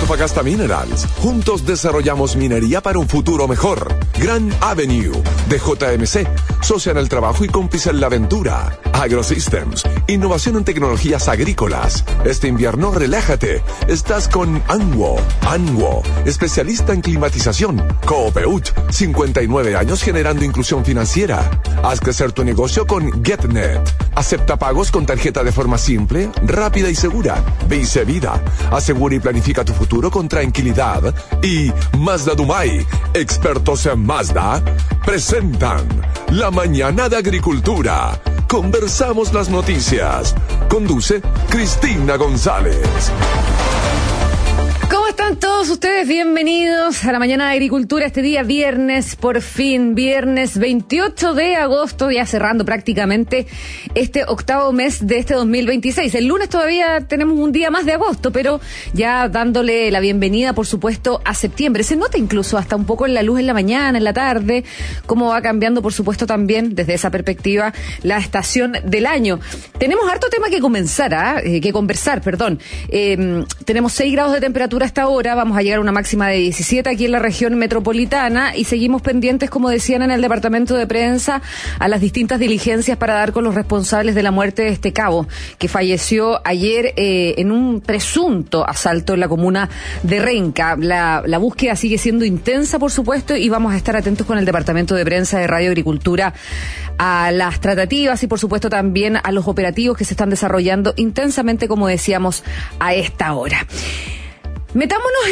Antofagasta Minerals. Juntos desarrollamos minería para un futuro mejor. Grand Avenue, de JMC, socia en el trabajo y cómplice en la aventura. AgroSystems, innovación en tecnologías agrícolas. Este invierno relájate, estás con Anwo, especialista en climatización. Coopeut, 59 años generando inclusión financiera. Haz crecer tu negocio con GetNet. Acepta pagos con tarjeta de forma simple, rápida y segura. Vice Vida, asegura y planifica tu futuro con tranquilidad. Y Mazda Dumay, expertos en Mazda, presentan La Mañana de Agricultura. Conversamos las noticias. Conduce Cristina González. ¿Cómo están todos ustedes? Bienvenidos a la Mañana de Agricultura, este día viernes, por fin, viernes 28 de agosto, ya cerrando prácticamente este octavo mes de este 2026. El lunes todavía tenemos un día más de agosto, pero ya dándole la bienvenida, por supuesto, a septiembre. Se nota incluso hasta un poco en la luz en la mañana, en la tarde, cómo va cambiando, por supuesto, también desde esa perspectiva la estación del año. Tenemos harto tema que conversar. Tenemos 6 grados de temperatura hasta ahora, vamos a llegar a una máxima de 17 aquí en la región metropolitana y seguimos pendientes, como decían en el departamento de prensa, a las distintas diligencias para dar con los responsables de la muerte de este cabo, que falleció ayer en un presunto asalto en la comuna de Renca. La búsqueda sigue siendo intensa, por supuesto, y vamos a estar atentos con el departamento de prensa de Radio Agricultura a las tratativas y, por supuesto, también a los operativos que se están desarrollando intensamente, como decíamos, a esta hora. Metámonos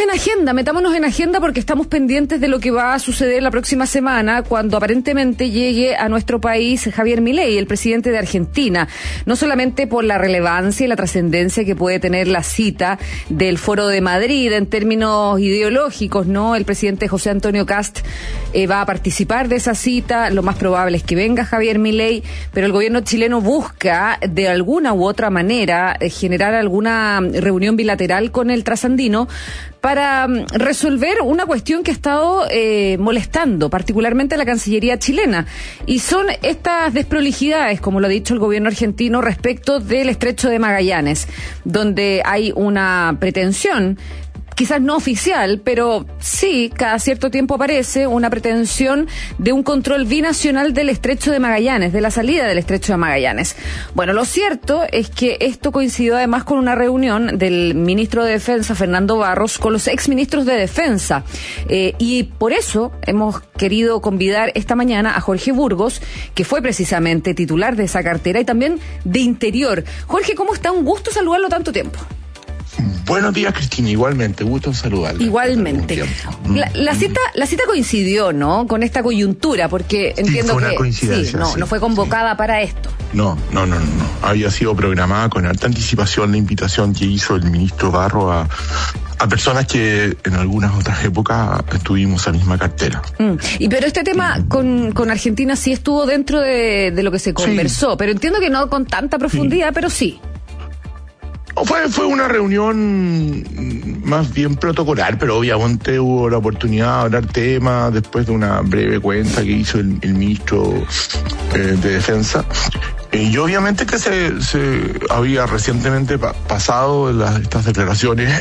en agenda porque estamos pendientes de lo que va a suceder la próxima semana cuando aparentemente llegue a nuestro país Javier Milei, el presidente de Argentina, no solamente por la relevancia y la trascendencia que puede tener la cita del Foro de Madrid en términos ideológicos, ¿no? El presidente José Antonio Kast va a participar de esa cita, lo más probable es que venga Javier Milei, pero el gobierno chileno busca de alguna u otra manera generar alguna reunión bilateral con el trasandino para resolver una cuestión que ha estado molestando particularmente a la Cancillería chilena, y son estas desprolijidades, como lo ha dicho el gobierno argentino, respecto del Estrecho de Magallanes, donde hay una pretensión, quizás no oficial, pero sí, cada cierto tiempo aparece una pretensión de un control binacional del Estrecho de Magallanes, de la salida del Estrecho de Magallanes. Bueno, lo cierto es que esto coincidió además con una reunión del ministro de Defensa, Fernando Barros, con los exministros de Defensa. Y por eso hemos querido convidar esta mañana a Jorge Burgos, que fue precisamente titular de esa cartera, y también de Interior. Jorge, ¿cómo está? Un gusto saludarlo tanto tiempo. Buenos días, Cristina, igualmente, gusto en saludarla. Igualmente. La cita coincidió, ¿no?, con esta coyuntura, porque entiendo fue una coincidencia, no fue convocada para esto. No. Había sido programada con alta anticipación la invitación que hizo el ministro Barro a personas que en algunas otras épocas estuvimos en la misma cartera. Pero este tema con Argentina sí estuvo dentro de lo que se conversó, pero entiendo que no con tanta profundidad, pero sí. Fue una reunión más bien protocolar, pero obviamente hubo la oportunidad de hablar temas después de una breve cuenta que hizo el ministro de Defensa. Y obviamente que se había recientemente pasado estas declaraciones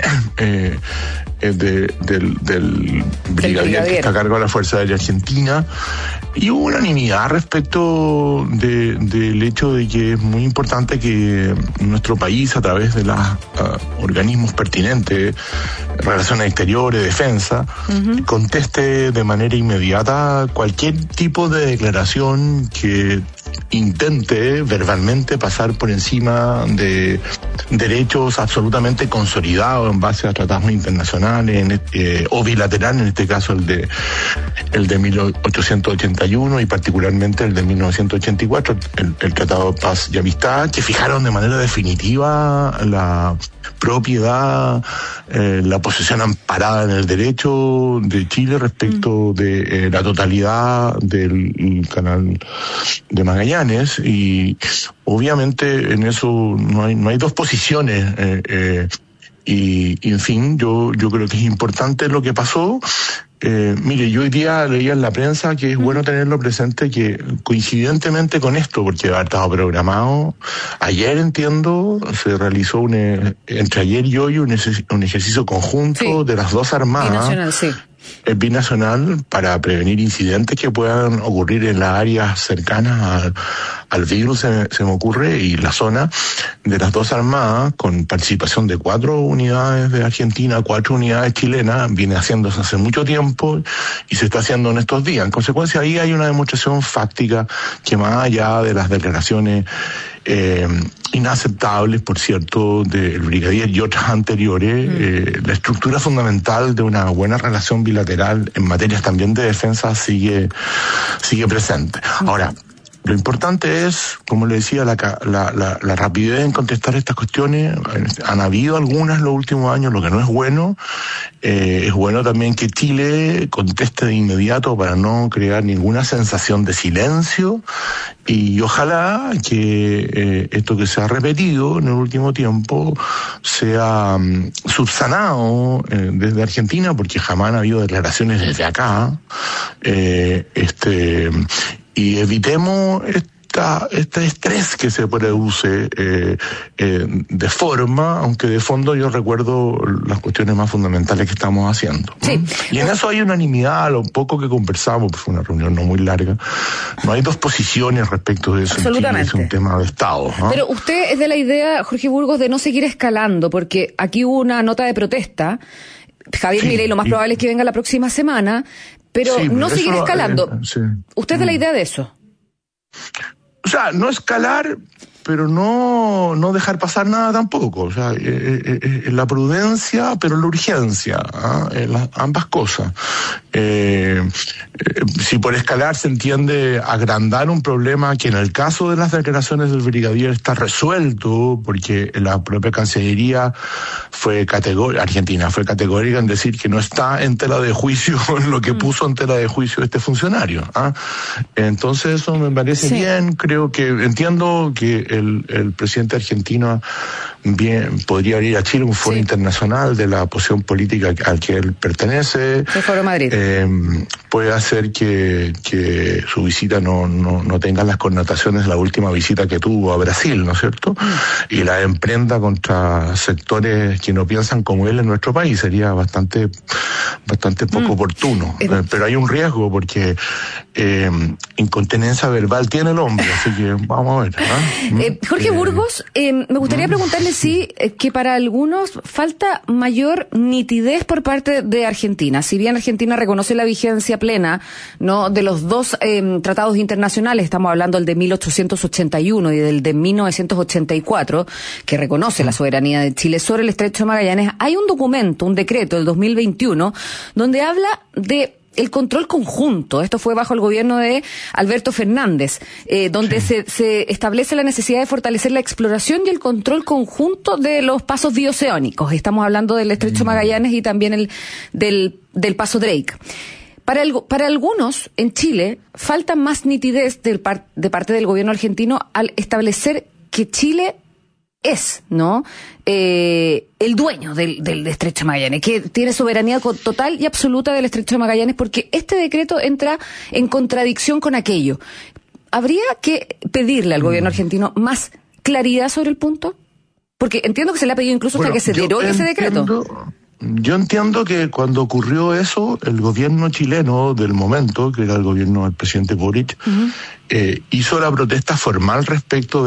del brigadier que está a cargo de la Fuerza Aérea Argentina, y hubo unanimidad respecto del hecho de que es muy importante que nuestro país, a través de los organismos pertinentes, Relaciones Exteriores, Defensa, conteste de manera inmediata cualquier tipo de declaración que intente verbalmente pasar por encima de derechos absolutamente consolidados en base a tratados internacionales o bilaterales, en este caso el de 1881 y particularmente el de 1984, el Tratado de Paz y Amistad, que fijaron de manera definitiva la propiedad, la posesión amparada en el derecho de Chile respecto de la totalidad del canal de Magallanes, y obviamente en eso no hay dos posiciones, y en fin, yo creo que es importante lo que pasó, Mire, yo hoy día leía en la prensa que es bueno tenerlo presente, que coincidentemente con esto, porque ha estado programado, ayer entiendo, se realizó entre ayer y hoy un ejercicio conjunto de las dos armadas. Binacional, sí. Binacional, para prevenir incidentes que puedan ocurrir en las áreas cercanas al virus, se me ocurre, y la zona de las dos armadas, con participación de 4 unidades de Argentina, 4 unidades chilenas, viene haciéndose hace mucho tiempo y se está haciendo en estos días. En consecuencia, ahí hay una demostración fáctica que, más allá de las declaraciones inaceptables, por cierto, del brigadier y otras anteriores, la estructura fundamental de una buena relación bilateral en materias también de defensa sigue presente. Ahora, lo importante es, como le decía, la rapidez en contestar estas cuestiones. Han habido algunas en los últimos años, lo que no es bueno. Es bueno también que Chile conteste de inmediato para no crear ninguna sensación de silencio, y ojalá que esto que se ha repetido en el último tiempo sea subsanado desde Argentina, porque jamás ha habido declaraciones desde acá, y evitemos este estrés que se produce de forma, aunque de fondo yo recuerdo las cuestiones más fundamentales que estamos haciendo. Sí. Y en eso hay unanimidad, lo poco que conversamos, pues fue una reunión no muy larga. No hay dos posiciones respecto de eso. Absolutamente. Es un tema de Estado, ¿no? Pero usted es de la idea, Jorge Burgos, de no seguir escalando, porque aquí hubo una nota de protesta. Javier Milei lo más probable es que venga la próxima semana, pero no seguir escalando. ¿Usted es de la idea de eso? O sea, no escalar, pero no dejar pasar nada tampoco. O sea, la prudencia, pero la urgencia, ambas cosas. Si por escalar se entiende agrandar un problema que en el caso de las declaraciones del brigadier está resuelto, porque la propia Cancillería Argentina fue categórica en decir que no está en tela de juicio lo que puso en tela de juicio este funcionario. Entonces eso me parece bien. Entiendo que el presidente argentino bien podría ir a Chile, un foro internacional de la posición política al que él pertenece. El Foro Madrid. Puede hacer que su visita no tenga las connotaciones de la última visita que tuvo a Brasil, ¿no es cierto? Y la emprenda contra sectores que no piensan como él en nuestro país. Sería bastante poco oportuno. Pero hay un riesgo, porque incontinencia verbal tiene el hombre, así que vamos a ver. Jorge Burgos, me gustaría preguntarle si que para algunos falta mayor nitidez por parte de Argentina. Si bien Argentina reconoce la vigencia plena, ¿no?, de los dos tratados internacionales, estamos hablando del de 1881 y del de 1984, que reconoce la soberanía de Chile sobre el Estrecho de Magallanes, hay un documento, un decreto del 2021, donde habla de el control conjunto. Esto fue bajo el gobierno de Alberto Fernández, donde se establece la necesidad de fortalecer la exploración y el control conjunto de los pasos bioceánicos. Estamos hablando del Estrecho Magallanes y también del paso Drake. Para algunos en Chile falta más nitidez de parte del gobierno argentino al establecer que Chile es, ¿no?, el dueño del Estrecho de Magallanes, que tiene soberanía total y absoluta del Estrecho de Magallanes, porque este decreto entra en contradicción con aquello. ¿Habría que pedirle al gobierno argentino más claridad sobre el punto? Porque entiendo que se le ha pedido incluso hasta que se derogue ese decreto. Yo entiendo que cuando ocurrió eso, el gobierno chileno del momento, que era el gobierno del presidente Boric, hizo la protesta formal respecto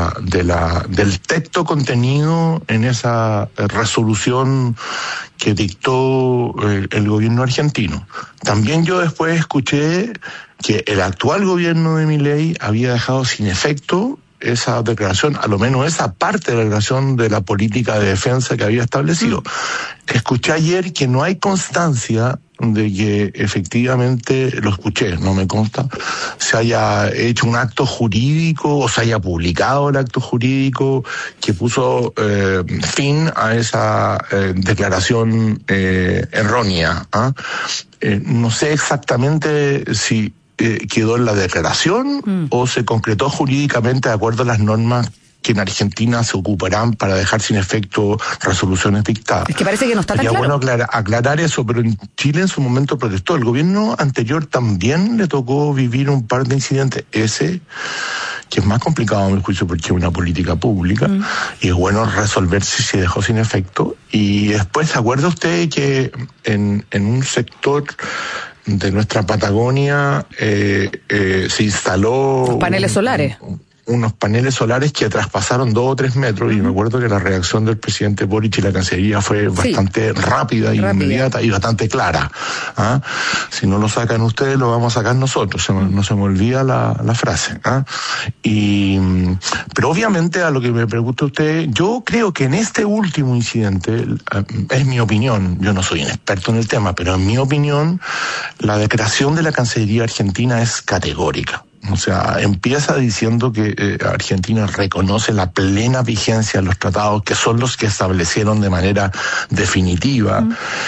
del texto contenido en esa resolución que dictó el gobierno argentino. También yo después escuché que el actual gobierno de Milei había dejado sin efecto esa declaración, a lo menos esa parte de la declaración de la política de defensa que había establecido. Escuché ayer que no hay constancia de que efectivamente, lo escuché, no me consta, se haya hecho un acto jurídico o se haya publicado el acto jurídico que puso fin a esa declaración errónea. No sé exactamente si quedó en la declaración o se concretó jurídicamente de acuerdo a las normas que en Argentina se ocuparán para dejar sin efecto resoluciones dictadas. Es que parece que no está tan claro. Bueno aclarar eso, pero en Chile en su momento protestó. El gobierno anterior también le tocó vivir un par de incidentes. Ese, que es más complicado a mi juicio porque es una política pública, y es bueno resolver si se dejó sin efecto. Y después, ¿se acuerda usted que en un sector de nuestra Patagonia se instaló... Los paneles solares. Unos paneles solares que traspasaron 2 o 3 metros, y me acuerdo que la reacción del presidente Boric y la Cancillería fue bastante rápida y inmediata y bastante clara. ¿Ah? Si no lo sacan ustedes, lo vamos a sacar nosotros. No se me olvida la frase. ¿Ah? Pero obviamente, a lo que me pregunta usted, yo creo que en este último incidente, es mi opinión, yo no soy un experto en el tema, pero en mi opinión, la declaración de la Cancillería argentina es categórica. O sea, empieza diciendo que Argentina reconoce la plena vigencia de los tratados, que son los que establecieron de manera definitiva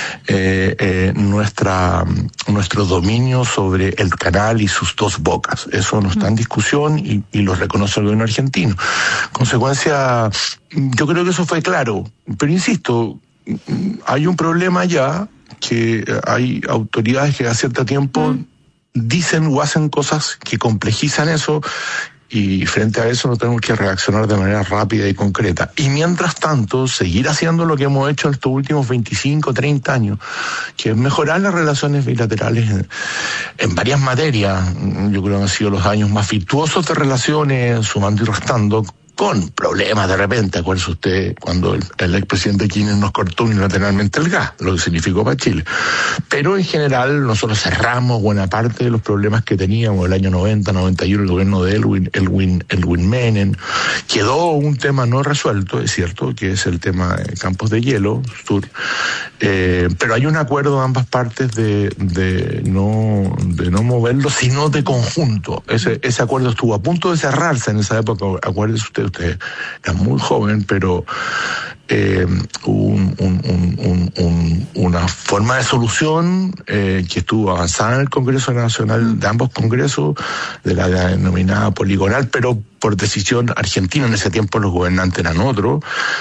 nuestro dominio sobre el canal y sus 2 bocas. Eso no está en discusión y lo reconoce el gobierno argentino. Consecuencia, yo creo que eso fue claro. Pero insisto, hay un problema ya, que hay autoridades que a cierto tiempo dicen o hacen cosas que complejizan eso, y frente a eso no tenemos que reaccionar de manera rápida y concreta. Y mientras tanto, seguir haciendo lo que hemos hecho en estos últimos 25, 30 años, que es mejorar las relaciones bilaterales en varias materias. Yo creo que han sido los años más virtuosos de relaciones, sumando y restando, con problemas de repente. Acuérdese usted cuando el expresidente Kirchner nos cortó unilateralmente el gas, lo que significó para Chile. Pero en general nosotros cerramos buena parte de los problemas que teníamos el año 90, 91, el gobierno de Elwin Menem. Quedó un tema no resuelto, es cierto, que es el tema de Campos de Hielo Sur, pero hay un acuerdo de ambas partes de no moverlo, sino de conjunto. Ese acuerdo estuvo a punto de cerrarse en esa época. Acuérdese usted era muy joven, pero una forma de solución que estuvo avanzada en el Congreso Nacional, de ambos congresos, de la denominada poligonal, pero por decisión argentina. En ese tiempo los gobernantes eran otros.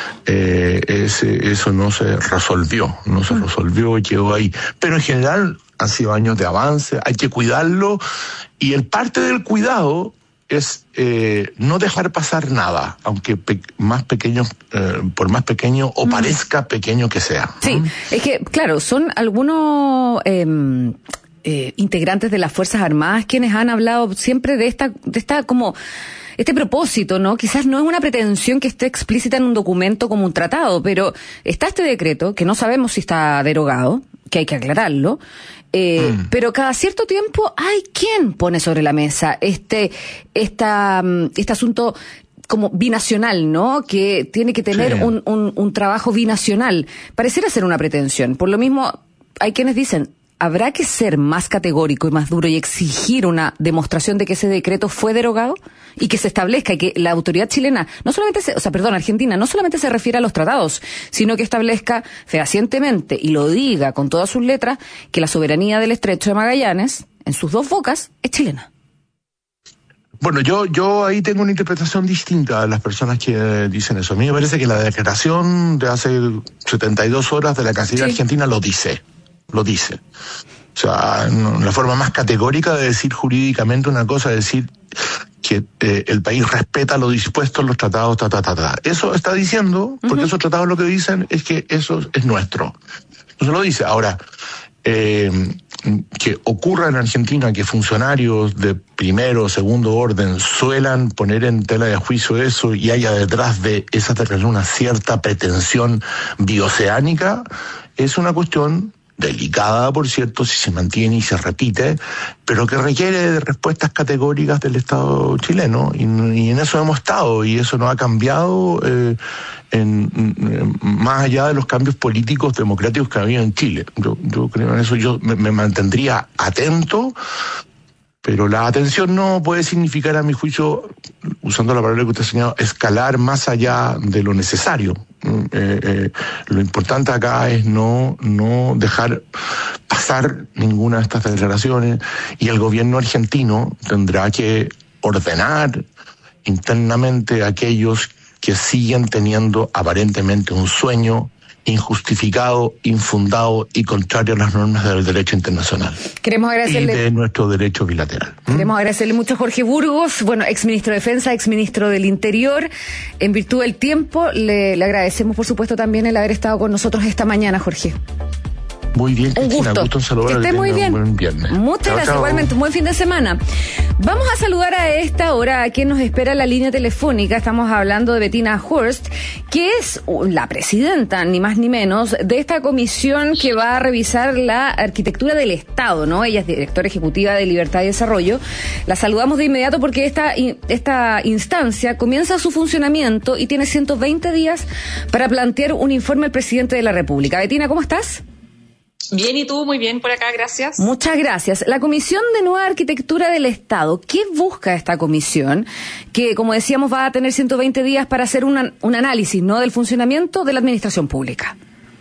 Eso no se resolvió y quedó ahí. Pero en general han sido años de avance, hay que cuidarlo, y el parte del cuidado es no dejar pasar nada, aunque más pequeño, por más pequeño o parezca pequeño que sea. Sí, es que, claro, son algunos integrantes de las Fuerzas Armadas quienes han hablado siempre de esta como este propósito, ¿no? Quizás no es una pretensión que esté explícita en un documento como un tratado, pero está este decreto, que no sabemos si está derogado, que hay que aclararlo, pero cada cierto tiempo hay quien pone sobre la mesa este asunto como binacional, ¿no? Que tiene que tener un trabajo binacional. Pareciera ser una pretensión. Por lo mismo, hay quienes dicen, ¿habrá que ser más categórico y más duro y exigir una demostración de que ese decreto fue derogado? Y que se establezca y que la autoridad chilena, Argentina, no solamente se refiere a los tratados, sino que establezca fehacientemente y lo diga con todas sus letras que la soberanía del Estrecho de Magallanes, en sus 2 bocas, es chilena. Bueno, yo ahí tengo una interpretación distinta a las personas que dicen eso. A mí me parece que la declaración de hace 72 horas de la Cancillería argentina lo dice. O sea, la forma más categórica de decir jurídicamente una cosa es decir que el país respeta lo dispuesto en los tratados, Eso está diciendo, porque esos tratados lo que dicen es que eso es nuestro. Eso lo dice. Ahora, que ocurra en Argentina que funcionarios de primero o segundo orden suelan poner en tela de juicio eso y haya detrás de esa declaración una cierta pretensión bioceánica, es una cuestión delicada, por cierto, si se mantiene y se repite, pero que requiere de respuestas categóricas del Estado chileno, y en eso hemos estado, y eso no ha cambiado más allá de los cambios políticos democráticos que ha habido en Chile. Yo creo en eso, yo me mantendría atento, pero la atención no puede significar, a mi juicio, usando la palabra que usted señaló, escalar más allá de lo necesario. Lo importante acá es no dejar pasar ninguna de estas declaraciones, y el gobierno argentino tendrá que ordenar internamente a aquellos que siguen teniendo aparentemente un sueño injustificado, infundado y contrario a las normas del derecho internacional. Queremos agradecerle y de nuestro derecho bilateral. Queremos agradecerle mucho a Jorge Burgos, exministro de Defensa, exministro del Interior. En virtud del tiempo, le agradecemos, por supuesto, también el haber estado con nosotros esta mañana, Jorge. Muy bien, Cristina, gusto en saludar. Que esté muy bien. Buen viernes. Muchas gracias, igualmente, un buen fin de semana. Vamos a saludar a esta hora a quien nos espera en la línea telefónica. Estamos hablando de Bettina Horst, que es la presidenta, ni más ni menos, de esta comisión que va a revisar la arquitectura del Estado, ¿no? Ella es directora ejecutiva de Libertad y Desarrollo. La saludamos de inmediato porque esta instancia comienza su funcionamiento y tiene 120 días para plantear un informe al presidente de la República. Bettina, ¿cómo estás? Bien, ¿y tú? Muy bien por acá, gracias. Muchas gracias. La Comisión de Nueva Arquitectura del Estado, ¿qué busca esta comisión? Que, como decíamos, va a tener 120 días para hacer un análisis, ¿no?, del funcionamiento de la administración pública.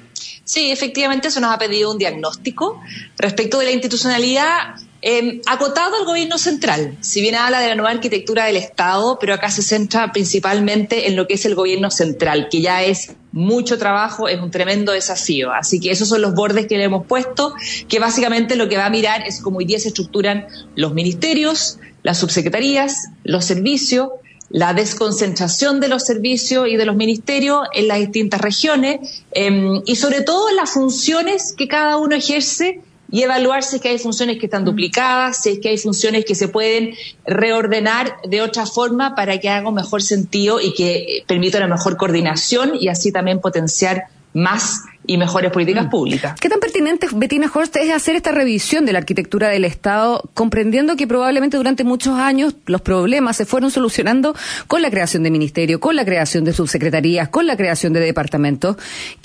Sí, efectivamente, eso nos ha pedido un diagnóstico respecto de la institucionalidad acotado al gobierno central. Si bien habla de la nueva arquitectura del Estado, pero acá se centra principalmente en lo que es el gobierno central, que ya es mucho trabajo, es un tremendo desafío. Así que esos son los bordes que le hemos puesto, que básicamente lo que va a mirar es cómo hoy día se estructuran los ministerios, las subsecretarías, los servicios, la desconcentración de los servicios y de los ministerios en las distintas regiones y sobre todo las funciones que cada uno ejerce y evaluar si es que hay funciones que están duplicadas, si es que hay funciones que se pueden reordenar de otra forma para que haga un mejor sentido y que permita una mejor coordinación y así también potenciar más y mejores políticas públicas. ¿Qué tan pertinente, Bettina Horst, es hacer esta revisión de la arquitectura del Estado, comprendiendo que probablemente durante muchos años los problemas se fueron solucionando con la creación de ministerios, con la creación de subsecretarías, con la creación de departamentos,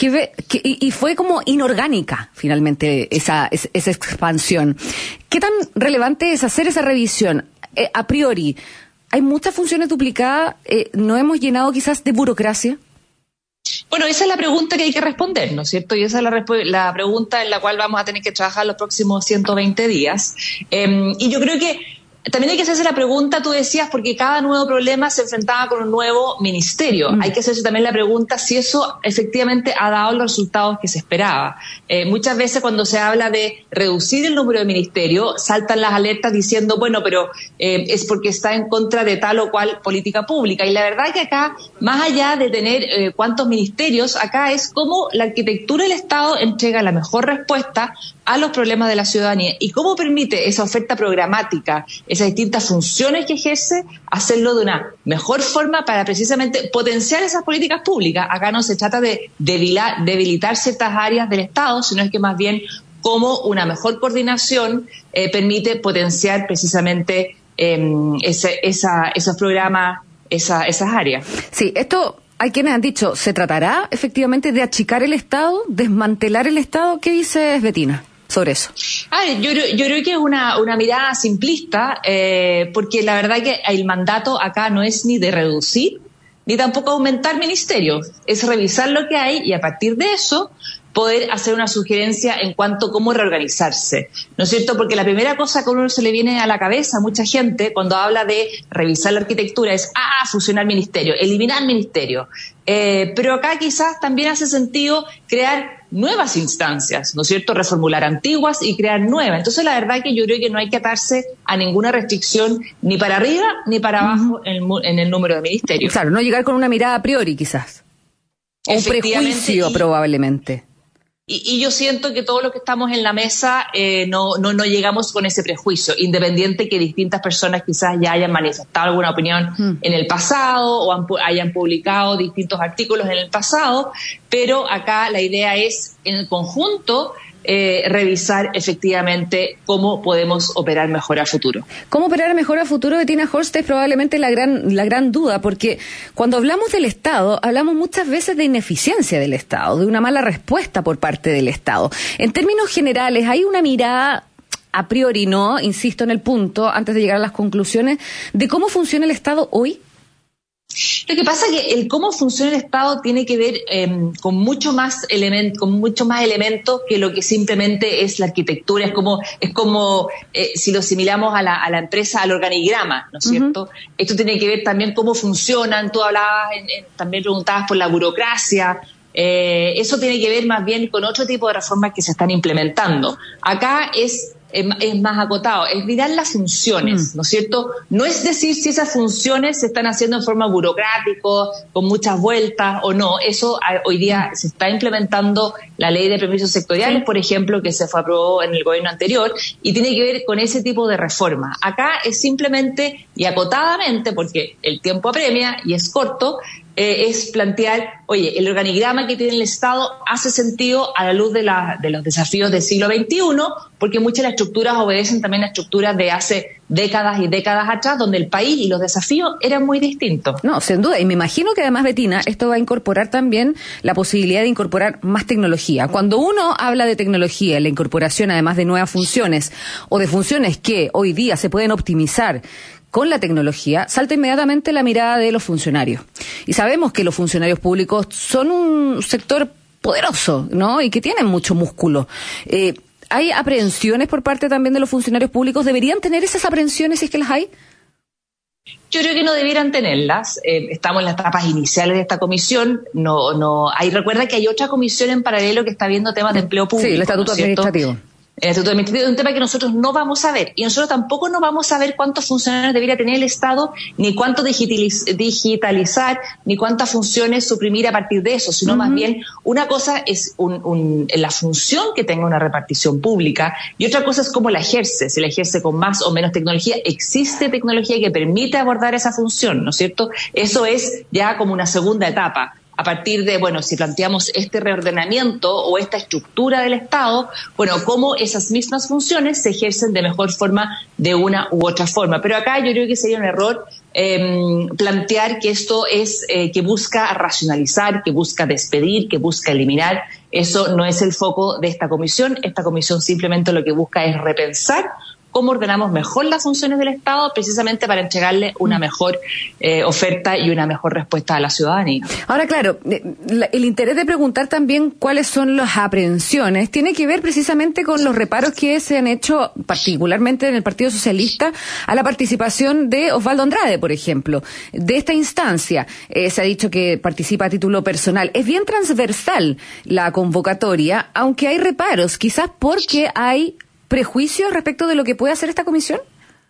y fue como inorgánica finalmente esa expansión? ¿Qué tan relevante es hacer esa revisión? A priori, ¿hay muchas funciones duplicadas? ¿No hemos llenado quizás de burocracia? Bueno, esa es la pregunta que hay que responder, ¿no es cierto? Y esa es la pregunta en la cual vamos a tener que trabajar los próximos 120 días. Y yo creo que también hay que hacerse la pregunta, tú decías, porque cada nuevo problema se enfrentaba con un nuevo ministerio. Hay que hacerse también la pregunta si eso efectivamente ha dado los resultados que se esperaba. Muchas veces cuando se habla de reducir el número de ministerios, saltan las alertas diciendo, bueno, pero es porque está en contra de tal o cual política pública. Y la verdad es que acá, más allá de tener cuántos ministerios, acá es cómo la arquitectura del Estado entrega la mejor respuesta a los problemas de la ciudadanía y cómo permite esa oferta programática, esas distintas funciones que ejerce, hacerlo de una mejor forma para precisamente potenciar esas políticas públicas. Acá no se trata de debilitar ciertas áreas del Estado, sino es que más bien cómo una mejor coordinación permite potenciar precisamente esos programas, esas áreas. Sí, esto... Hay quienes han dicho, ¿se tratará efectivamente de achicar el Estado, desmantelar el Estado? ¿Qué dices, Bettina, sobre eso? Yo creo que es una mirada simplista, porque la verdad que el mandato acá no es ni de reducir, ni tampoco aumentar ministerios. Es revisar lo que hay y a partir de eso poder hacer una sugerencia en cuanto a cómo reorganizarse, ¿no es cierto? Porque la primera cosa que a uno se le viene a la cabeza a mucha gente cuando habla de revisar la arquitectura es, fusionar ministerio, eliminar ministerio. Pero acá quizás también hace sentido crear nuevas instancias, ¿no es cierto? Reformular antiguas y crear nuevas. Entonces, la verdad que yo creo que no hay que atarse a ninguna restricción ni para arriba ni para abajo en el número de ministerios. Claro, no llegar con una mirada a priori quizás. O un prejuicio probablemente. Y yo siento que todos los que estamos en la mesa no llegamos con ese prejuicio, independiente que distintas personas quizás ya hayan manifestado alguna opinión en el pasado o hayan publicado distintos artículos en el pasado, pero acá la idea es, en el conjunto, revisar efectivamente cómo podemos operar mejor a futuro. ¿Cómo operar mejor a futuro, Bettina Horst? Es probablemente la gran duda, porque cuando hablamos del Estado, hablamos muchas veces de ineficiencia del Estado, de una mala respuesta por parte del Estado. En términos generales, ¿hay una mirada a priori, no, insisto en el punto, antes de llegar a las conclusiones, de cómo funciona el Estado hoy? Lo que pasa es que el cómo funciona el Estado tiene que ver con mucho más elementos que lo que simplemente es la arquitectura. Es como si lo asimilamos a la empresa, al organigrama, ¿no es cierto? Esto tiene que ver también cómo funcionan. Tú hablabas, también preguntabas por la burocracia. Eso tiene que ver más bien con otro tipo de reformas que se están implementando. Acá es más acotado, es mirar las funciones, ¿no es cierto? No es decir si esas funciones se están haciendo en forma burocrática, con muchas vueltas o no. Eso hoy día se está implementando la ley de permisos sectoriales, por ejemplo, que se aprobó en el gobierno anterior, y tiene que ver con ese tipo de reforma. Acá es simplemente y acotadamente, porque el tiempo apremia y es corto, es plantear, oye, el organigrama que tiene el Estado hace sentido a la luz de los desafíos del siglo XXI, porque muchas de las estructuras obedecen también a estructuras de hace décadas y décadas atrás, donde el país y los desafíos eran muy distintos. No, sin duda. Y me imagino que además, Bettina, esto va a incorporar también la posibilidad de incorporar más tecnología. Cuando uno habla de tecnología, la incorporación además de nuevas funciones o de funciones que hoy día se pueden optimizar con la tecnología, salta inmediatamente la mirada de los funcionarios. Y sabemos que los funcionarios públicos son un sector poderoso, ¿no? Y que tienen mucho músculo. ¿Hay aprehensiones por parte también de los funcionarios públicos? ¿Deberían tener esas aprehensiones si es que las hay? Yo creo que no debieran tenerlas. Estamos en las etapas iniciales de esta comisión. Recuerda que hay otra comisión en paralelo que está viendo temas de empleo público. Sí, el estatuto administrativo. El Estatuto Administrativo es un tema que nosotros no vamos a ver, y nosotros tampoco no vamos a ver cuántos funcionarios debería tener el Estado, ni cuánto digitalizar, ni cuántas funciones suprimir a partir de eso, sino más bien una cosa es la función que tenga una repartición pública, y otra cosa es cómo la ejerce, si la ejerce con más o menos tecnología. Existe tecnología que permite abordar esa función, ¿no es cierto? Eso es ya como una segunda etapa. A partir de, si planteamos este reordenamiento o esta estructura del Estado, cómo esas mismas funciones se ejercen de mejor forma de una u otra forma. Pero acá yo creo que sería un error plantear que esto es que busca racionalizar, que busca despedir, que busca eliminar. Eso no es el foco de esta comisión. Esta comisión simplemente lo que busca es repensar cómo ordenamos mejor las funciones del Estado, precisamente para entregarle una mejor oferta y una mejor respuesta a la ciudadanía. Ahora, claro, el interés de preguntar también cuáles son las aprehensiones tiene que ver precisamente con los reparos que se han hecho, particularmente en el Partido Socialista, a la participación de Osvaldo Andrade, por ejemplo. De esta instancia, se ha dicho que participa a título personal. Es bien transversal la convocatoria, aunque hay reparos, quizás porque hay prejuicios respecto de lo que puede hacer esta comisión.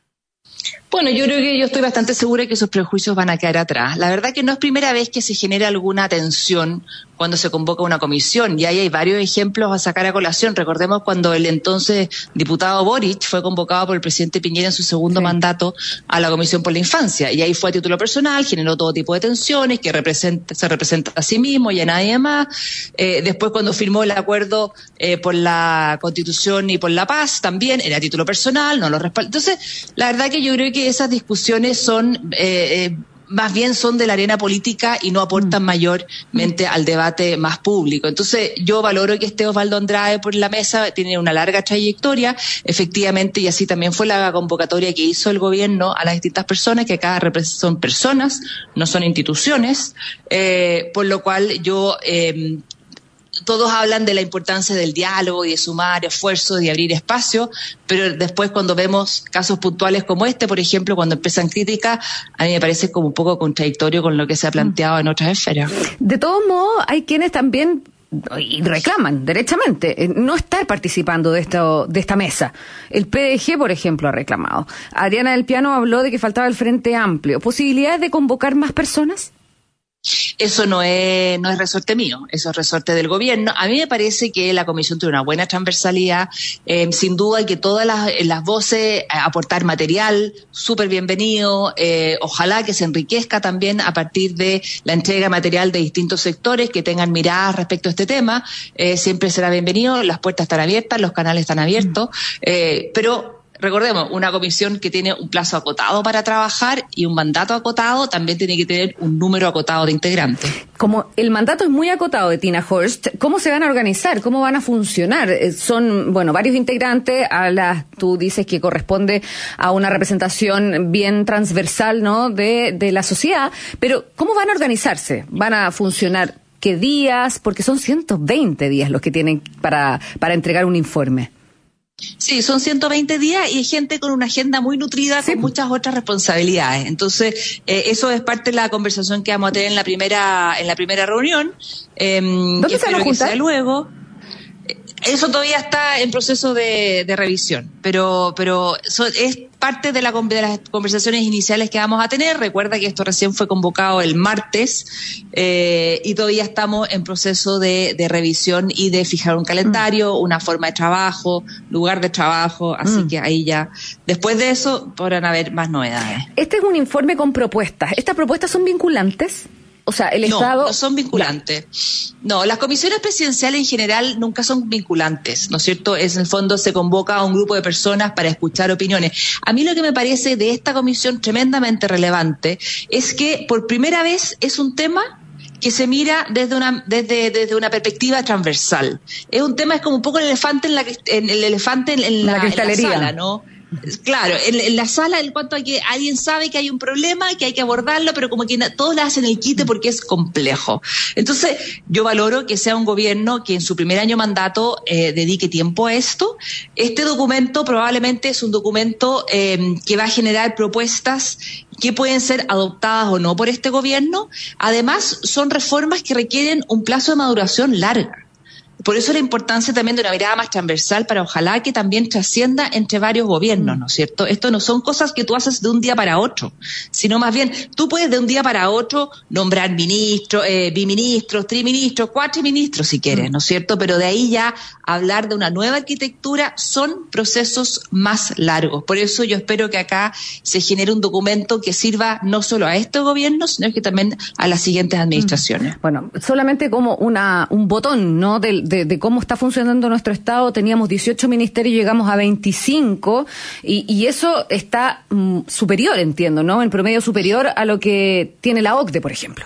Bueno, yo creo que yo estoy bastante segura que esos prejuicios van a quedar atrás. La verdad que no es primera vez que se genera alguna tensión cuando se convoca una comisión, y ahí hay varios ejemplos a sacar a colación. Recordemos cuando el entonces diputado Boric fue convocado por el presidente Piñera en su segundo mandato a la Comisión por la Infancia, y ahí fue a título personal, generó todo tipo de tensiones, que se representa a sí mismo y a nadie más. Después cuando firmó el acuerdo por la Constitución y por la paz, también era a título personal, no lo respaldó. Entonces, la verdad que yo creo que esas discusiones son más bien son de la arena política y no aportan mayormente al debate más público. Entonces, yo valoro que esté Osvaldo Andrade por la mesa, tiene una larga trayectoria, efectivamente, y así también fue la convocatoria que hizo el gobierno a las distintas personas, que acá son personas, no son instituciones, por lo cual yo todos hablan de la importancia del diálogo y de sumar esfuerzos y abrir espacio, pero después cuando vemos casos puntuales como este, por ejemplo, cuando empiezan críticas, a mí me parece como un poco contradictorio con lo que se ha planteado en otras esferas. De todos modos, hay quienes también reclaman derechamente no estar participando de esta mesa. El PDG, por ejemplo, ha reclamado. Adriana del Piano habló de que faltaba el Frente Amplio. ¿Posibilidades de convocar más personas? Eso no es resorte mío, eso es resorte del gobierno. A mí me parece que la comisión tiene una buena transversalidad, sin duda que todas las voces, aportar material, súper bienvenido, ojalá que se enriquezca también a partir de la entrega de material de distintos sectores que tengan miradas respecto a este tema, siempre será bienvenido, las puertas están abiertas, los canales están abiertos, pero recordemos, una comisión que tiene un plazo acotado para trabajar y un mandato acotado también tiene que tener un número acotado de integrantes. Como el mandato es muy acotado de Tina Horst, ¿cómo se van a organizar? ¿Cómo van a funcionar? Son, varios integrantes, tú dices que corresponde a una representación bien transversal, ¿no?, de la sociedad, pero ¿cómo van a organizarse? ¿Van a funcionar qué días? Porque son 120 días los que tienen para entregar un informe. Sí, son 120 días y hay gente con una agenda muy nutrida, con muchas otras responsabilidades. Entonces, eso es parte de la conversación que vamos a tener en la primera reunión. ¿Dónde se van a juntar? Luego. Eso todavía está en proceso de revisión, pero es parte de las conversaciones iniciales que vamos a tener. Recuerda que esto recién fue convocado el martes y todavía estamos en proceso de revisión y de fijar un calendario, una forma de trabajo, lugar de trabajo, así que ahí ya, después de eso, podrán haber más novedades. Este es un informe con propuestas. ¿Estas propuestas son vinculantes? O sea, el Estado... No son vinculantes. No, las comisiones presidenciales en general nunca son vinculantes, ¿no es cierto? En el fondo se convoca a un grupo de personas para escuchar opiniones. A mí lo que me parece de esta comisión tremendamente relevante es que por primera vez es un tema que se mira desde una perspectiva transversal. Es un tema, es como un poco el elefante en la sala, ¿no? Claro, en la sala, en cuanto a que alguien sabe que hay un problema, que hay que abordarlo, pero como que todos le hacen el quite porque es complejo. Entonces, yo valoro que sea un gobierno que en su primer año mandato dedique tiempo a esto. Este documento probablemente es un documento que va a generar propuestas que pueden ser adoptadas o no por este gobierno. Además, son reformas que requieren un plazo de maduración larga. Por eso la importancia también de una mirada más transversal para ojalá que también trascienda entre varios gobiernos, ¿no es cierto? Esto no son cosas que tú haces de un día para otro, sino más bien tú puedes de un día para otro nombrar ministros, biministros, triministros, cuatriministros si quieres, ¿no es cierto? Pero de ahí ya hablar de una nueva arquitectura son procesos más largos. Por eso yo espero que acá se genere un documento que sirva no solo a este gobierno, sino que también a las siguientes administraciones. Bueno, solamente como un botón, ¿no?, de cómo está funcionando nuestro Estado. Teníamos 18 ministerios, llegamos a 25 y eso está superior, entiendo, ¿no? En promedio superior a lo que tiene la OCDE, por ejemplo.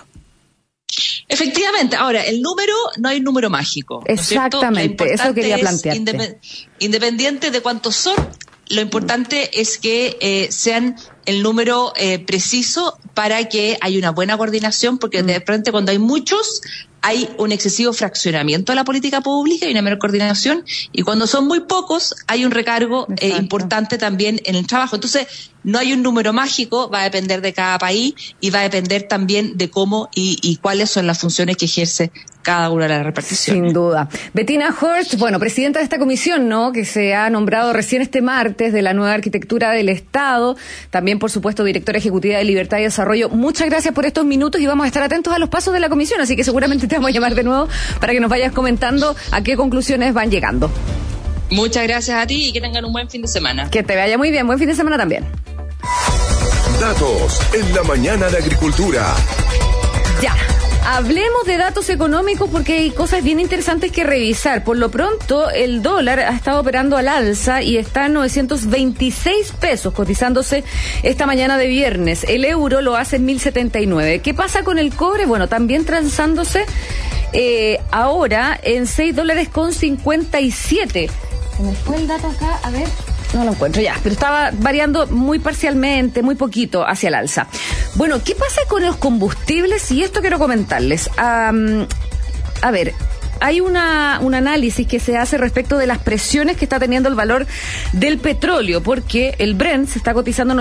Efectivamente. Ahora, no hay un número mágico. Exactamente, ¿no? Eso quería plantearte. Independiente de cuántos son, lo importante es que sean el número preciso para que haya una buena coordinación, porque de frente cuando hay muchos hay un excesivo fraccionamiento de la política pública y una menor coordinación, y cuando son muy pocos hay un recargo importante también en el trabajo. Entonces, no hay un número mágico, va a depender de cada país y va a depender también de cómo y cuáles son las funciones que ejerce cada una de las reparticiones. Sin duda. Bettina Horst, presidenta de esta comisión, ¿no?, que se ha nombrado recién este martes, de la nueva arquitectura del Estado, también, por supuesto, directora ejecutiva de Libertad y Desarrollo. Muchas gracias por estos minutos y vamos a estar atentos a los pasos de la comisión, así que seguramente te vamos a llamar de nuevo para que nos vayas comentando a qué conclusiones van llegando. Muchas gracias a ti y que tengan un buen fin de semana. Que te vaya muy bien, buen fin de semana también. Datos en la mañana de Agricultura. Ya. Hablemos de datos económicos porque hay cosas bien interesantes que revisar. Por lo pronto, el dólar ha estado operando al alza y está en 926 pesos, cotizándose esta mañana de viernes. El euro lo hace en 1.079. ¿Qué pasa con el cobre? También transándose ahora en $6.57. Se me fue el dato acá, a ver... No lo encuentro ya, pero estaba variando muy parcialmente, muy poquito hacia el alza. ¿Qué pasa con los combustibles? Y esto quiero comentarles. A ver, hay un análisis que se hace respecto de las presiones que está teniendo el valor del petróleo, porque el Brent se está cotizando en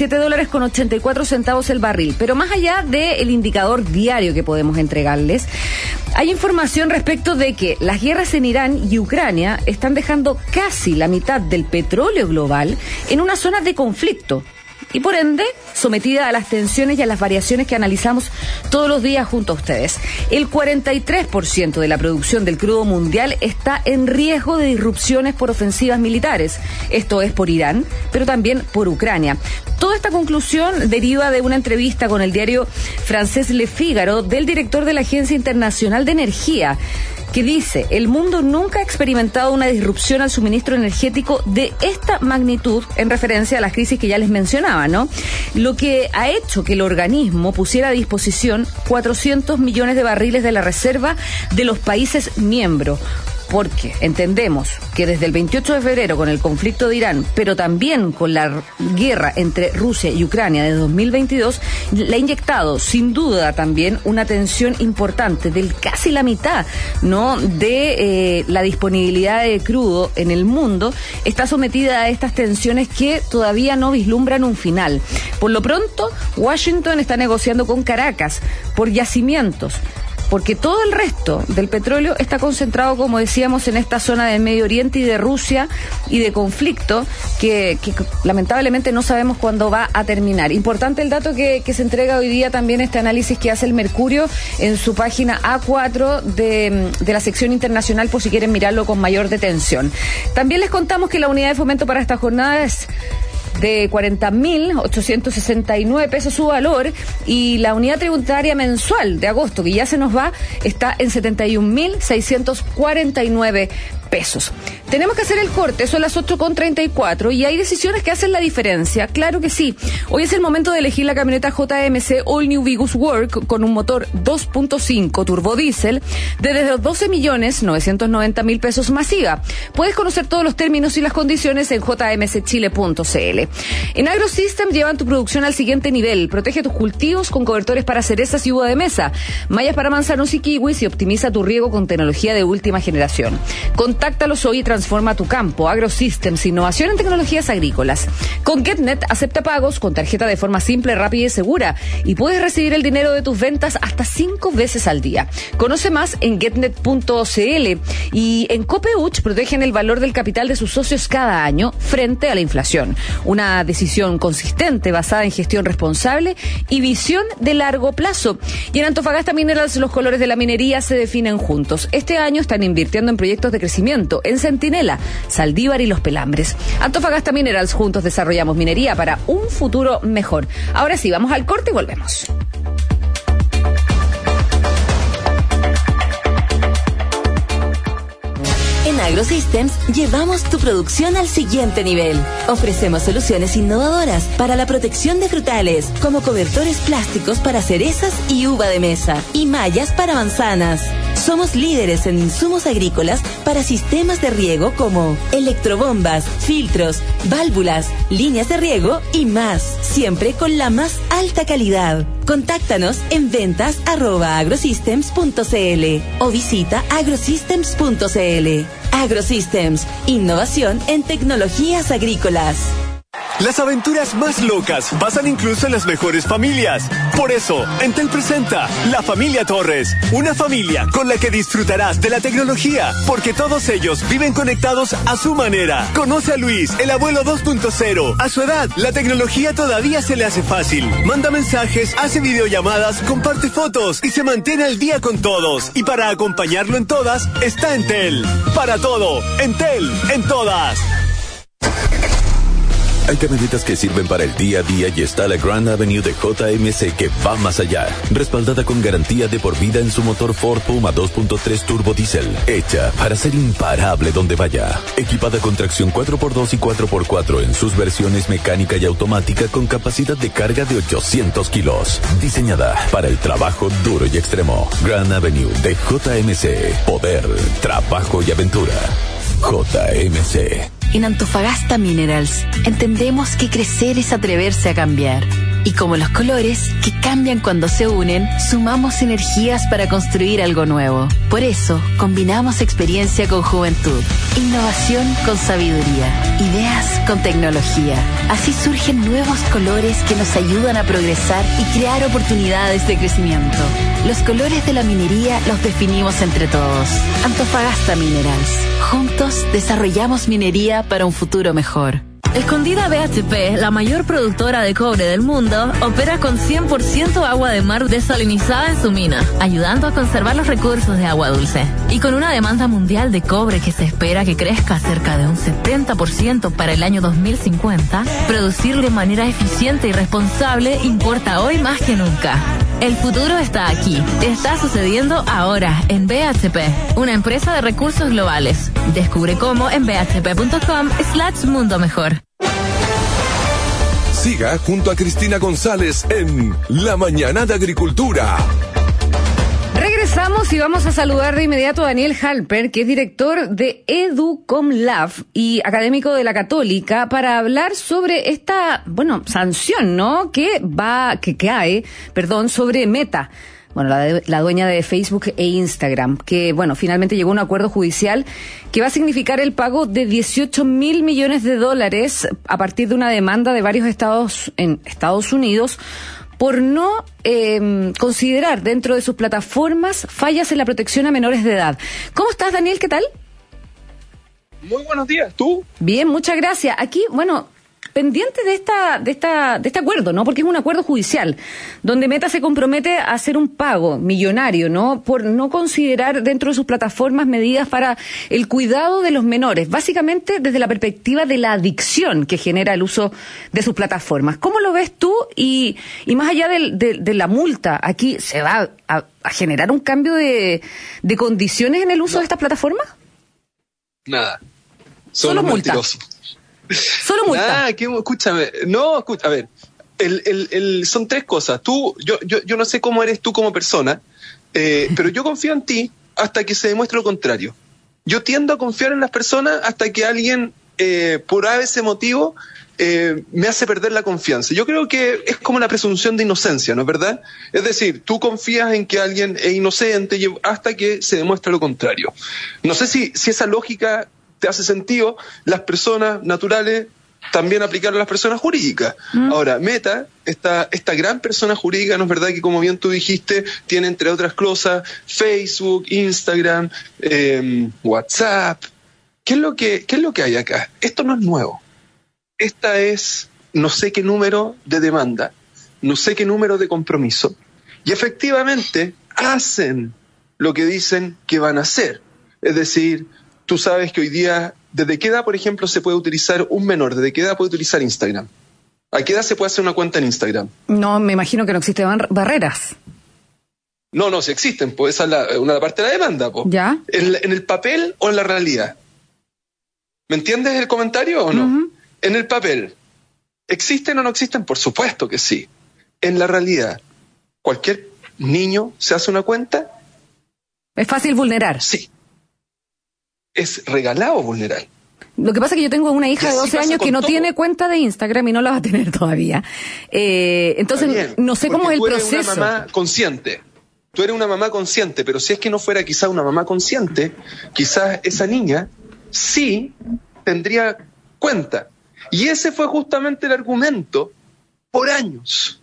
$87.84 el barril. Pero más allá del indicador diario que podemos entregarles, hay información respecto de que las guerras en Irán y Ucrania están dejando casi la mitad del petróleo global en una zona de conflicto. Y por ende, sometida a las tensiones y a las variaciones que analizamos todos los días junto a ustedes. El 43% de la producción del crudo mundial está en riesgo de disrupciones por ofensivas militares. Esto es por Irán, pero también por Ucrania. Toda esta conclusión deriva de una entrevista con el diario francés Le Figaro del director de la Agencia Internacional de Energía, que dice: el mundo nunca ha experimentado una disrupción al suministro energético de esta magnitud, en referencia a las crisis que ya les mencionaba, ¿no? Lo que ha hecho que el organismo pusiera a disposición 400 millones de barriles de la reserva de los países miembros. Porque entendemos que desde el 28 de febrero con el conflicto de Irán, pero también con la guerra entre Rusia y Ucrania de 2022, le ha inyectado sin duda también una tensión importante del casi la mitad, ¿no?, de la disponibilidad de crudo en el mundo. Está sometida a estas tensiones que todavía no vislumbran un final. Por lo pronto, Washington está negociando con Caracas por yacimientos, porque todo el resto del petróleo está concentrado, como decíamos, en esta zona del Medio Oriente y de Rusia y de conflicto que lamentablemente no sabemos cuándo va a terminar. Importante el dato que se entrega hoy día también, este análisis que hace el Mercurio en su página A4 de la sección internacional, por si quieren mirarlo con mayor detención. También les contamos que la unidad de fomento para esta jornada es de 40.869 pesos su valor, y la unidad tributaria mensual de agosto, que ya se nos va, está en 71.649 pesos. Tenemos que hacer el corte, son las 8:34 y hay decisiones que hacen la diferencia, claro que sí. Hoy es el momento de elegir la camioneta JMC All New Vigus Work con un motor 2.5 turbodiesel desde los 12.990.000 pesos masiva. Puedes conocer todos los términos y las condiciones en jmcchile.cl. En AgroSystem llevan tu producción al siguiente nivel. Protege tus cultivos con cobertores para cerezas y uva de mesa, mallas para manzanos y kiwis, y optimiza tu riego con tecnología de última generación. Contáctalos hoy y transforma tu campo. AgroSystems, innovación en tecnologías agrícolas. Con GetNet acepta pagos con tarjeta de forma simple, rápida y segura, y puedes recibir el dinero de tus ventas hasta 5 veces al día. Conoce más en getnet.cl. Y en Copeuch protegen el valor del capital de sus socios cada año frente a la inflación. Una decisión consistente basada en gestión responsable y visión de largo plazo. Y en Antofagasta Minerals los colores de la minería se definen juntos. Este año están invirtiendo en proyectos de crecimiento en Centinela, Saldívar y Los Pelambres. Antofagasta Minerals, juntos desarrollamos minería para un futuro mejor. Ahora sí, vamos al corte y volvemos. En AgroSystems llevamos tu producción al siguiente nivel. Ofrecemos soluciones innovadoras para la protección de frutales, como cobertores plásticos para cerezas y uva de mesa, y mallas para manzanas. Somos líderes en insumos agrícolas para sistemas de riego como electrobombas, filtros, válvulas, líneas de riego y más, siempre con la más alta calidad. Contáctanos en ventas@agrosystems.cl o visita agrosystems.cl. AgroSystems, innovación en tecnologías agrícolas. Las aventuras más locas pasan incluso en las mejores familias. Por eso, Entel presenta La Familia Torres, una familia con la que disfrutarás de la tecnología, porque todos ellos viven conectados a su manera. Conoce a Luis, el abuelo 2.0. A su edad, la tecnología todavía se le hace fácil. Manda mensajes, hace videollamadas, comparte fotos y se mantiene al día con todos. Y para acompañarlo en todas, está Entel. Para todo, Entel, en todas. Hay camionetas que sirven para el día a día y está la Grand Avenue de JMC que va más allá. Respaldada con garantía de por vida en su motor Ford Puma 2.3 Turbo Diesel. Hecha para ser imparable donde vaya. Equipada con tracción 4x2 y 4x4 en sus versiones mecánica y automática con capacidad de carga de 800 kilos. Diseñada para el trabajo duro y extremo. Grand Avenue de JMC. Poder, trabajo y aventura. JMC. En Antofagasta Minerals entendemos que crecer es atreverse a cambiar. Y como los colores, que cambian cuando se unen, sumamos energías para construir algo nuevo. Por eso, combinamos experiencia con juventud, innovación con sabiduría, ideas con tecnología. Así surgen nuevos colores que nos ayudan a progresar y crear oportunidades de crecimiento. Los colores de la minería los definimos entre todos. Antofagasta Minerals. Juntos desarrollamos minería para un futuro mejor. Escondida BHP, la mayor productora de cobre del mundo, opera con 100% agua de mar desalinizada en su mina, ayudando a conservar los recursos de agua dulce. Y con una demanda mundial de cobre que se espera que crezca cerca de un 70% para el año 2050, producir de manera eficiente y responsable importa hoy más que nunca. El futuro está aquí. Está sucediendo ahora en BHP, una empresa de recursos globales. Descubre cómo en bhp.com/mundo mejor. Siga junto a Cristina González en La Mañana de Agricultura. Regresamos y vamos a saludar de inmediato a Daniel Halper, que es director de EducomLab y académico de la Católica, para hablar sobre esta, sanción, ¿no? Que cae sobre Meta. La dueña de Facebook e Instagram, que, finalmente llegó a un acuerdo judicial que va a significar el pago de $18 mil millones a partir de una demanda de varios estados en Estados Unidos por no considerar dentro de sus plataformas fallas en la protección a menores de edad. ¿Cómo estás, Daniel? ¿Qué tal? Muy buenos días. ¿Tú? Bien, muchas gracias. Aquí, pendiente de este acuerdo, ¿no? Porque es un acuerdo judicial, donde Meta se compromete a hacer un pago millonario, ¿no? Por no considerar dentro de sus plataformas medidas para el cuidado de los menores, básicamente desde la perspectiva de la adicción que genera el uso de sus plataformas. ¿Cómo lo ves tú? Y más allá de la multa, ¿aquí se va a generar un cambio de condiciones en el uso de estas plataformas? Nada. Solo multa. Solo multa. Escúchame. A ver. Son tres cosas. Yo no sé cómo eres tú como persona, pero yo confío en ti hasta que se demuestre lo contrario. Yo tiendo a confiar en las personas hasta que alguien, por ese motivo, me hace perder la confianza. Yo creo que es como la presunción de inocencia, ¿no es verdad? Es decir, tú confías en que alguien es inocente hasta que se demuestre lo contrario. No sé si esa lógica te hace sentido. Las personas naturales también aplicar a las personas jurídicas. Ahora, Meta, esta gran persona jurídica, ¿no es verdad? Que, como bien tú dijiste, tiene, entre otras cosas, Facebook, Instagram, WhatsApp. ¿Qué es lo que hay acá? Esto no es nuevo. Esta es no sé qué número de demanda, no sé qué número de compromiso, y efectivamente hacen lo que dicen que van a hacer. Es decir, tú sabes que hoy día, ¿desde qué edad, por ejemplo, se puede utilizar un menor? ¿Desde qué edad puede utilizar Instagram? ¿A qué edad se puede hacer una cuenta en Instagram? No, me imagino que no existen barreras. No, sí existen, pues esa es una parte de la demanda, pues. ¿Ya? ¿En el papel o en la realidad? ¿Me entiendes el comentario o no? Uh-huh. En el papel, ¿existen o no existen? Por supuesto que sí. En la realidad, ¿cualquier niño se hace una cuenta? ¿Es fácil vulnerar? Sí. Es regalado vulnerar. Lo que pasa es que yo tengo una hija de 12 años que no tiene cuenta de Instagram y no la va a tener todavía. Entonces, no sé cómo es el proceso. Tú eres una mamá consciente. Tú eres una mamá consciente, pero si es que no fuera quizás una mamá consciente, quizás esa niña sí tendría cuenta. Y ese fue justamente el argumento por años,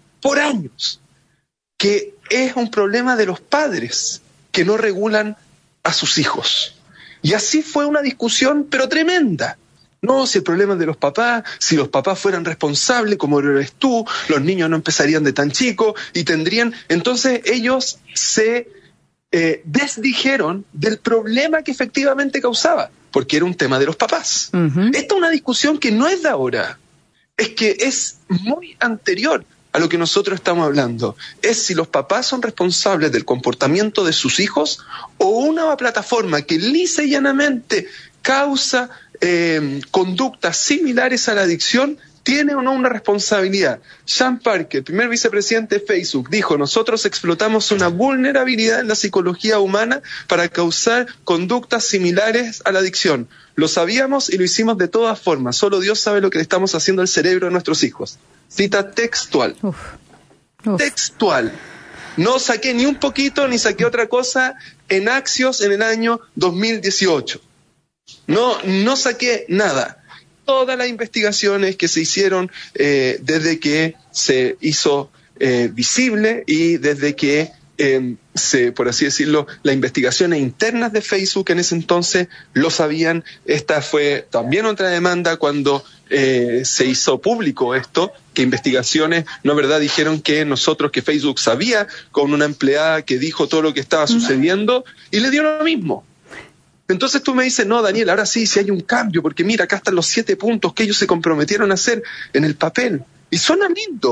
que es un problema de los padres que no regulan a sus hijos. Y así fue una discusión, pero tremenda. No, si el problema es de los papás, si los papás fueran responsables, como lo eres tú, los niños no empezarían de tan chicos y tendrían... Entonces ellos se desdijeron del problema que efectivamente causaba, porque era un tema de los papás. Uh-huh. Esta es una discusión que no es de ahora, es que es muy anterior a lo que nosotros estamos hablando. Es si los papás son responsables del comportamiento de sus hijos o una plataforma que lisa y llanamente causa conductas similares a la adicción, tiene o no una responsabilidad. Sean Parker, primer vicepresidente de Facebook, dijo: nosotros explotamos una vulnerabilidad en la psicología humana para causar conductas similares a la adicción. Lo sabíamos y lo hicimos de todas formas. Solo Dios sabe lo que le estamos haciendo al cerebro de nuestros hijos. Cita textual. Uf. Textual. No saqué ni un poquito, ni saqué otra cosa en Axios en el año 2018. No saqué nada. Todas las investigaciones que se hicieron desde que se hizo visible y desde que por así decirlo, las investigaciones internas de Facebook en ese entonces lo sabían. Esta fue también otra demanda cuando se hizo público esto, que investigaciones, no verdad, dijeron que Facebook sabía, con una empleada que dijo todo lo que estaba sucediendo y le dio lo mismo. Entonces tú me dices: no, Daniel, ahora sí hay un cambio, porque mira, acá están los 7 puntos que ellos se comprometieron a hacer en el papel. Y suena lindo,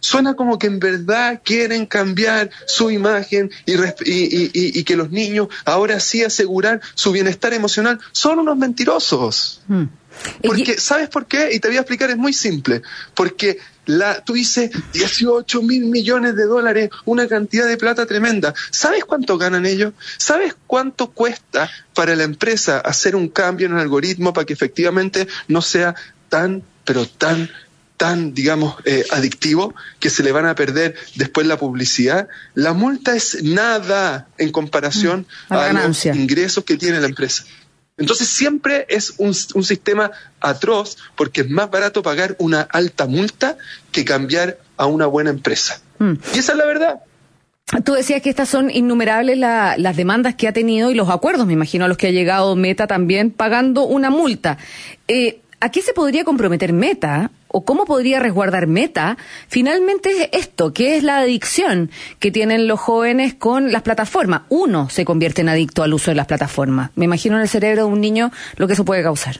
Suena como que en verdad quieren cambiar su imagen y que los niños ahora sí asegurar su bienestar emocional. Son unos mentirosos. Porque, ¿sabes por qué? Y te voy a explicar, es muy simple. Porque tú dices 18 mil millones de dólares, una cantidad de plata tremenda. ¿Sabes cuánto ganan ellos? ¿Sabes cuánto cuesta para la empresa hacer un cambio en el algoritmo para que efectivamente no sea tan, digamos, adictivo, que se le van a perder después la publicidad? La multa es nada en comparación a los ingresos que tiene la empresa. Entonces siempre es un sistema atroz, porque es más barato pagar una alta multa que cambiar a una buena empresa. Y esa es la verdad. Tú decías que estas son innumerables las demandas que ha tenido y los acuerdos, me imagino, a los que ha llegado Meta también, pagando una multa. ¿A qué se podría comprometer Meta o cómo podría resguardar Meta? Finalmente esto, que es la adicción que tienen los jóvenes con las plataformas. Uno se convierte en adicto al uso de las plataformas. Me imagino en el cerebro de un niño lo que eso puede causar.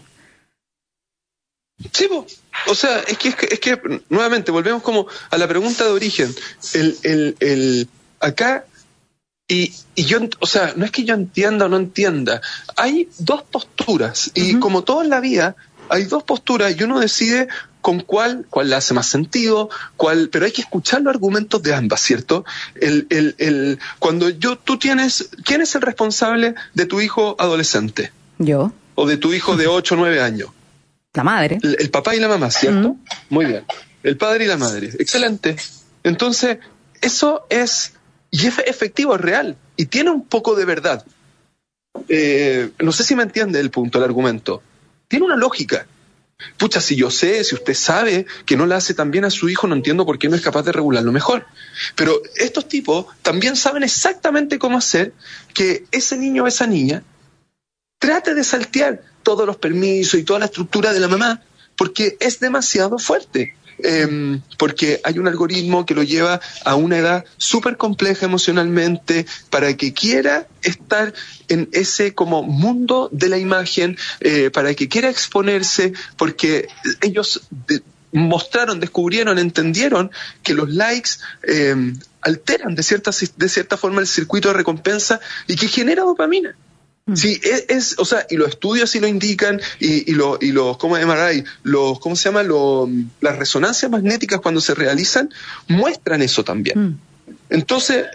Sí, o sea, es que nuevamente volvemos como a la pregunta de origen. Acá, y yo, o sea, no es que yo entienda o no entienda. Hay dos posturas, y como todo en la vida, hay dos posturas y uno decide con cuál le hace más sentido, pero hay que escuchar los argumentos de ambas, ¿cierto? Cuando tú tienes, ¿quién es el responsable de tu hijo adolescente? Yo. O de tu hijo de 8 o 9 años. La madre. El papá y la mamá, ¿cierto? Muy bien. El padre y la madre. Excelente. Entonces, eso es efectivo, es real, y tiene un poco de verdad. No sé si me entiende el punto, el argumento. Tiene una lógica. Pucha, si usted sabe que no le hace tan bien a su hijo, no entiendo por qué no es capaz de regularlo mejor. Pero estos tipos también saben exactamente cómo hacer que ese niño o esa niña trate de saltear todos los permisos y toda la estructura de la mamá, porque es demasiado fuerte. Porque hay un algoritmo que lo lleva a una edad súper compleja emocionalmente para que quiera estar en ese como mundo de la imagen, para que quiera exponerse, porque ellos descubrieron, entendieron que los likes alteran de cierta forma el circuito de recompensa y que genera dopamina. Sí, o sea, y los estudios sí lo indican, y los, ¿cómo se llama? Las resonancias magnéticas cuando se realizan muestran eso también. Entonces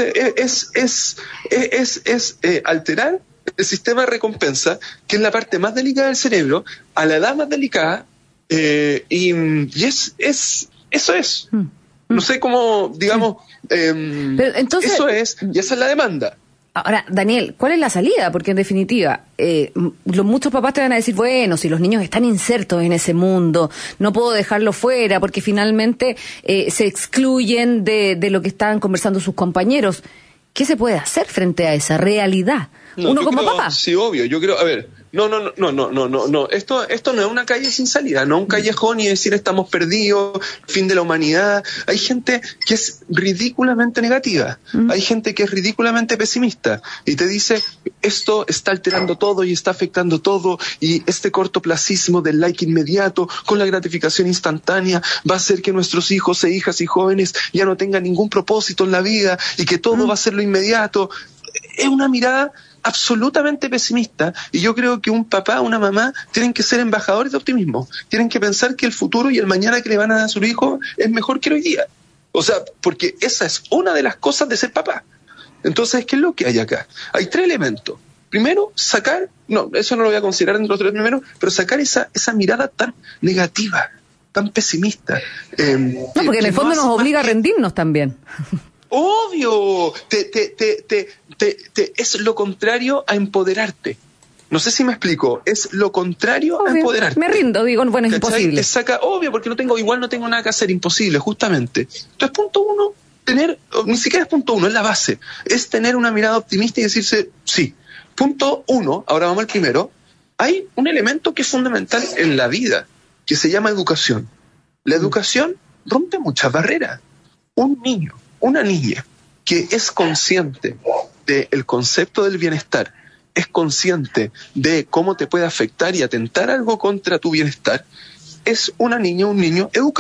es alterar el sistema de recompensa, que es la parte más delicada del cerebro, a la edad más delicada, y eso es. No sé cómo, digamos, pero entonces, eso es, y esa es la demanda. Ahora, Daniel, ¿cuál es la salida? Porque en definitiva, muchos papás te van a decir, bueno, si los niños están insertos en ese mundo, no puedo dejarlo fuera, porque finalmente se excluyen de lo que están conversando sus compañeros. ¿Qué se puede hacer frente a esa realidad? Uno como papá. Sí, obvio. Yo creo, a ver, no. Esto no es una calle sin salida, no un callejón y decir estamos perdidos, fin de la humanidad. Hay gente que es ridículamente negativa, hay gente que es ridículamente pesimista y te dice esto está alterando todo y está afectando todo, y este cortoplacismo del like inmediato con la gratificación instantánea va a hacer que nuestros hijos e hijas y jóvenes ya no tengan ningún propósito en la vida y que todo va a ser lo inmediato. Es una mirada absolutamente pesimista, y yo creo que un papá o una mamá tienen que ser embajadores de optimismo, tienen que pensar que el futuro y el mañana que le van a dar a su hijo es mejor que el hoy día, o sea, porque esa es una de las cosas de ser papá. Entonces, ¿qué es lo que hay acá? Hay 3 elementos. Primero, eso no lo voy a considerar entre los 3 primeros, pero sacar esa mirada tan negativa, tan pesimista. No, porque en el fondo nos obliga a rendirnos también. Obvio, es lo contrario a empoderarte. No sé si me explico, es lo contrario a empoderarte. Me rindo, digo, bueno, es imposible. Te saca, obvio, porque no tengo nada que hacer, imposible, justamente. Entonces, punto 1, ni siquiera es punto 1, es la base, es tener una mirada optimista y decirse, sí. Punto 1, ahora vamos al primero, hay un elemento que es fundamental en la vida, que se llama educación. La educación rompe muchas barreras. Un niño, una niña que es consciente del concepto del bienestar, es consciente de cómo te puede afectar y atentar algo contra tu bienestar, es una niña o un niño educado.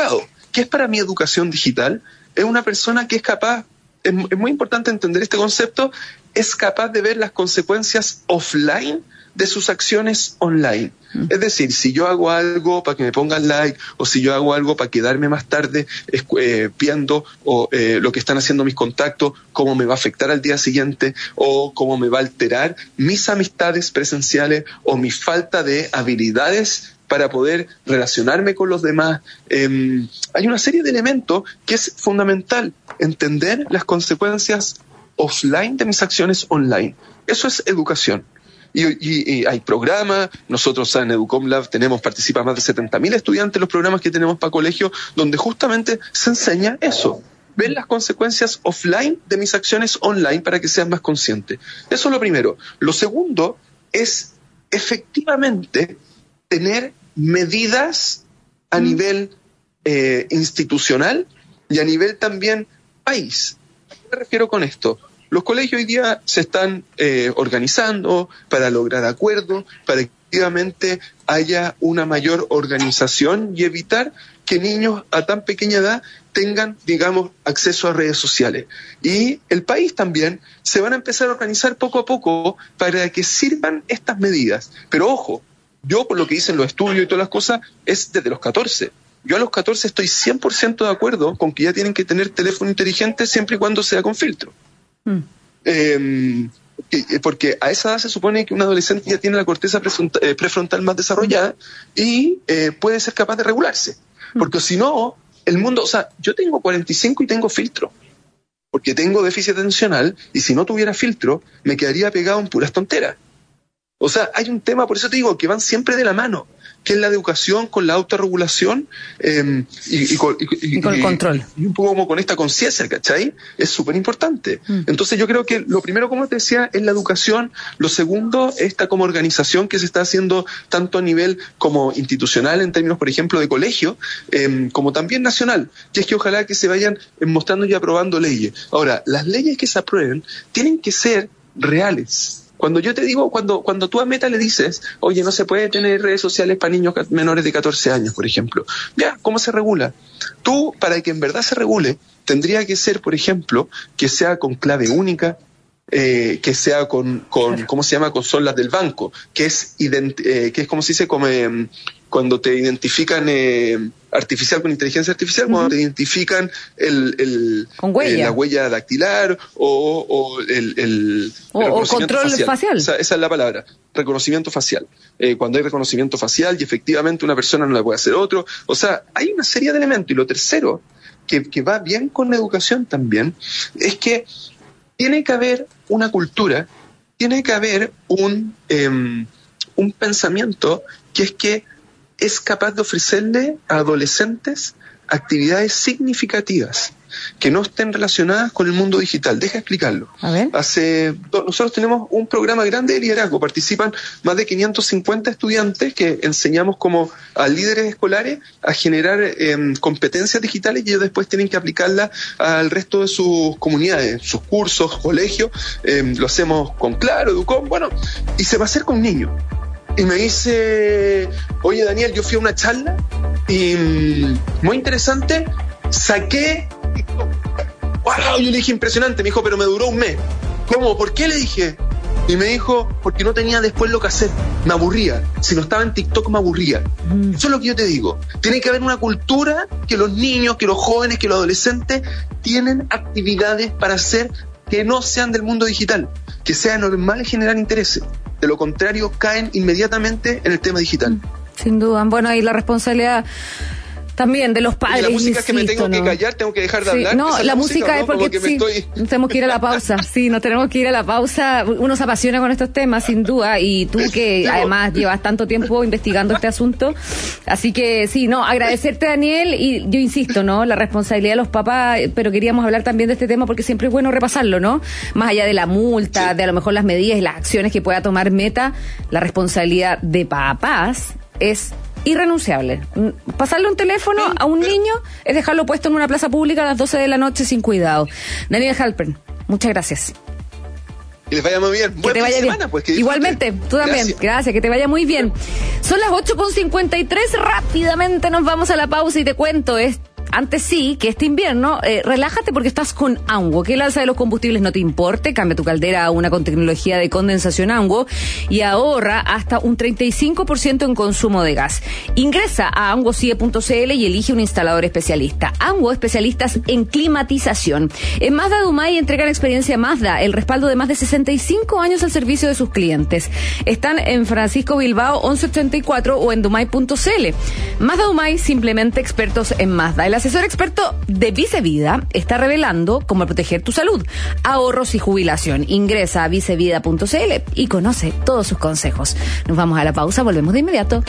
¿qué es para mí educación digital? Es una persona que es capaz, es muy importante entender este concepto, es capaz de ver las consecuencias offline de sus acciones online. Es decir, si yo hago algo para que me pongan like, o si yo hago algo para quedarme más tarde viendo lo que están haciendo mis contactos, cómo me va a afectar al día siguiente, o cómo me va a alterar mis amistades presenciales, o mi falta de habilidades para poder relacionarme con los demás. Hay una serie de elementos que es fundamental entender las consecuencias offline de mis acciones online. Eso es educación. Y hay programas, nosotros en Educom Lab participan más de 70.000 estudiantes en los programas que tenemos para colegio, donde justamente se enseña eso, ver las consecuencias offline de mis acciones online para que sean más conscientes. Eso es lo primero. Lo segundo es efectivamente tener medidas a nivel institucional y a nivel también país. ¿A qué me refiero con esto? Los colegios hoy día se están organizando para lograr acuerdos, para que efectivamente haya una mayor organización y evitar que niños a tan pequeña edad tengan, digamos, acceso a redes sociales. Y el país también se van a empezar a organizar poco a poco para que sirvan estas medidas. Pero ojo, yo por lo que dicen los estudios y todas las cosas, es desde los 14. Yo a los 14 estoy 100% de acuerdo con que ya tienen que tener teléfono inteligente siempre y cuando sea con filtro. Porque a esa edad se supone que un adolescente ya tiene la corteza prefrontal más desarrollada y puede ser capaz de regularse. Porque si no, el mundo, o sea, yo tengo 45 y tengo filtro, porque tengo déficit atencional, y si no tuviera filtro, me quedaría pegado en puras tonteras. O sea, hay un tema, por eso te digo, que van siempre de la mano, que es la educación con la autorregulación y con el control. Y un poco como con esta conciencia, ¿cachai? Es súper importante. Entonces yo creo que lo primero, como te decía, es la educación. Lo segundo, esta como organización que se está haciendo tanto a nivel como institucional, en términos, por ejemplo, de colegio, como también nacional, que es que ojalá que se vayan mostrando y aprobando leyes. Ahora, las leyes que se aprueben tienen que ser reales. Cuando yo te digo, cuando tú a Meta le dices, oye, no se puede tener redes sociales para niños menores de 14 años, por ejemplo. Ya, ¿cómo se regula? Tú, para que en verdad se regule, tendría que ser, por ejemplo, que sea con clave única, que sea con ¿cómo se llama? Con solas del banco, que es como se dice, como cuando te identifican artificial con inteligencia artificial, cuando te identifican con huella. La huella dactilar o el control facial. Esa es la palabra, reconocimiento facial. Cuando hay reconocimiento facial y efectivamente una persona no la puede hacer otro. O sea, hay una serie de elementos. Y lo tercero, que va bien con la educación también, es que tiene que haber una cultura, tiene que haber un pensamiento que es capaz de ofrecerle a adolescentes actividades significativas que no estén relacionadas con el mundo digital. Deja explicarlo. A ver. Nosotros tenemos un programa grande de liderazgo. Participan más de 550 estudiantes que enseñamos como a líderes escolares a generar competencias digitales y ellos después tienen que aplicarlas al resto de sus comunidades, sus cursos, colegios. Lo hacemos con Claro, Educom, y se va a hacer con niños. Y me dice, oye Daniel, yo fui a una charla y muy interesante, saqué TikTok. ¡Wow! Yo le dije, impresionante. Me dijo, pero me duró un mes. ¿Cómo? ¿Por qué? Le dije. Y me dijo, porque no tenía después lo que hacer. Me aburría. Si no estaba en TikTok me aburría. Eso es lo que yo te digo. Tiene que haber una cultura que los niños, que los jóvenes, que los adolescentes tienen actividades para hacer que no sean del mundo digital. Que sea normal generar intereses. De lo contrario, caen inmediatamente en el tema digital. Sin duda. Bueno, ahí la responsabilidad también de los padres. Y la música es que me tengo que callar, tengo que dejar de hablar. No, la música es porque tenemos que ir a la pausa. Sí, nos tenemos que ir a la pausa. Uno se apasiona con estos temas, sin duda, y tú que además llevas tanto tiempo investigando este asunto. Así que sí, agradecerte, Daniel, y yo insisto, la responsabilidad de los papás, pero queríamos hablar también de este tema porque siempre es bueno repasarlo, ¿no? Más allá de la multa, de a lo mejor las medidas y las acciones que pueda tomar Meta, la responsabilidad de papás es irrenunciable. Pasarle un teléfono a un niño es dejarlo puesto en una plaza pública a las 12 de la noche sin cuidado. Daniel Halpern, muchas gracias. Que les vaya muy bien. Que te vaya bien. Pues, igualmente, tú también. Gracias, que te vaya muy bien. Son las 8:53, rápidamente nos vamos a la pausa y te cuento antes sí, que este invierno, relájate porque estás con Anguo. Que el alza de los combustibles no te importe. Cambia tu caldera a una con tecnología de condensación Anguo y ahorra hasta un 35% en consumo de gas. Ingresa a anguocie.cl y elige un instalador especialista. Anguo, especialistas en climatización. En Mazda Dumay entregan experiencia Mazda, el respaldo de más de 65 años al servicio de sus clientes. Están en Francisco Bilbao 1184 o en dumay.cl. Mazda Dumay, simplemente expertos en Mazda. El asesor experto de Vicevida está revelando cómo proteger tu salud, ahorros y jubilación. Ingresa a vicevida.cl y conoce todos sus consejos. Nos vamos a la pausa, volvemos de inmediato.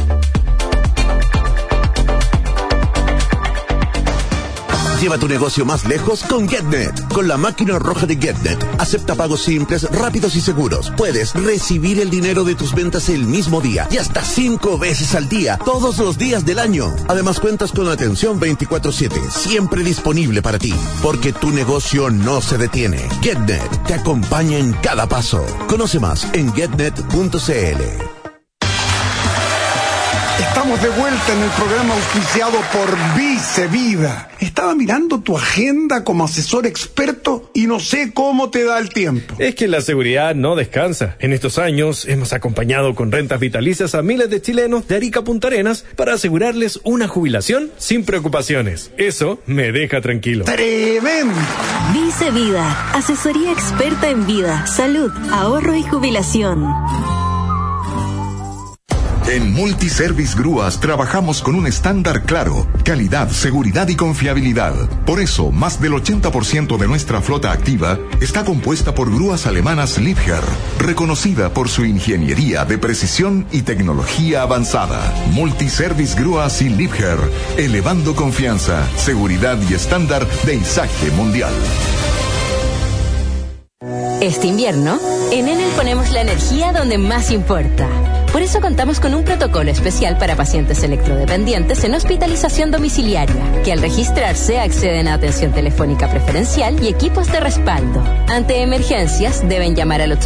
Lleva tu negocio más lejos con GetNet. Con la máquina roja de GetNet. Acepta pagos simples, rápidos y seguros. Puedes recibir el dinero de tus ventas el mismo día y hasta 5 veces al día, todos los días del año. Además cuentas con atención 24/7, siempre disponible para ti, porque tu negocio no se detiene. GetNet te acompaña en cada paso. Conoce más en getnet.cl. Estamos de vuelta en el programa auspiciado por Vicevida. Estaba mirando tu agenda como asesor experto y no sé cómo te da el tiempo. Es que la seguridad no descansa. En estos años hemos acompañado con rentas vitalicias a miles de chilenos de Arica a Punta Arenas para asegurarles una jubilación sin preocupaciones. Eso me deja tranquilo. ¡Tremendo! Vicevida, asesoría experta en vida, salud, ahorro y jubilación. En Multiservice Grúas trabajamos con un estándar claro, calidad, seguridad y confiabilidad. Por eso, más del 80% de nuestra flota activa está compuesta por grúas alemanas Liebherr, reconocida por su ingeniería de precisión y tecnología avanzada. Multiservice Grúas y Liebherr, elevando confianza, seguridad y estándar de izaje mundial. Este invierno, en Enel ponemos la energía donde más importa. Por eso contamos con un protocolo especial para pacientes electrodependientes en hospitalización domiciliaria, que al registrarse acceden a atención telefónica preferencial y equipos de respaldo. Ante emergencias, deben llamar al